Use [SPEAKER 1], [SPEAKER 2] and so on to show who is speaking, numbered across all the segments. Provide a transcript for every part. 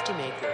[SPEAKER 1] Craftymaker.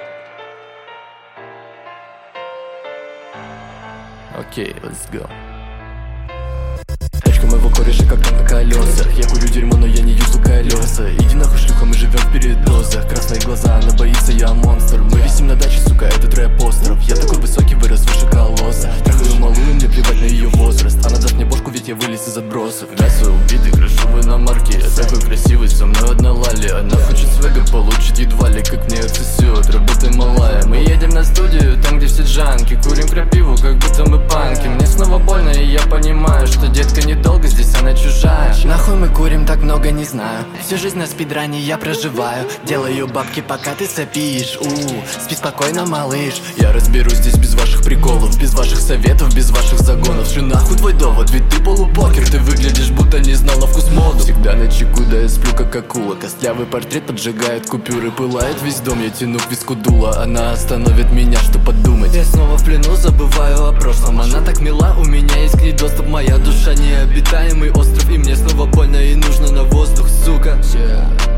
[SPEAKER 2] Окей, let's go. Тачка моего кореша как там на колесах. Я курю дерьмо, но я не юзу колеса. Иди нахуй, шлюха, мы живем в передозах. Красные глаза, она боится, я монстр. Мы висим на даче, сука, это рэп-остров. Я такой высокий, вырос выше колосса. Трахаю малую, мне плевать на ее возраст. Она даст мне бошку, ведь я вылез из отбросов. Мясо убитый, крышевый на марке. Я такой красивый, со мной одна лали. Она хочет свега, получит едва ли, как мне отсосет. Работай, малая. Мы едем на студию, там где все джанки. Курим крапиву, как будто мы панки. Мне снова больно, и я понимаю, что детка недолго здесь, она чужая. Нахуй мы курим, так много не знаю. Всю жизнь на спидране я проживаю. Делаю бабки, пока ты сопишь. Спи спокойно, малыш. Я разберусь здесь без ваших приколов, без ваших советов, без ваших загонов. Шлю нахуй твой довод, ведь ты полупокер. Ты выглядишь, будто не знал на вкус моду. Всегда на чеку, да я сплю как акула. Костлявый портрет поджигает купюры. Пылает весь дом, я тяну к виску дула. Она остановит меня, что подумать. Я снова в плену, забываю о прошлом. Она так мила, у меня есть к ней доступ. Моя душа необитаемый остров, и мне снова больно и нужно на воздух, сука.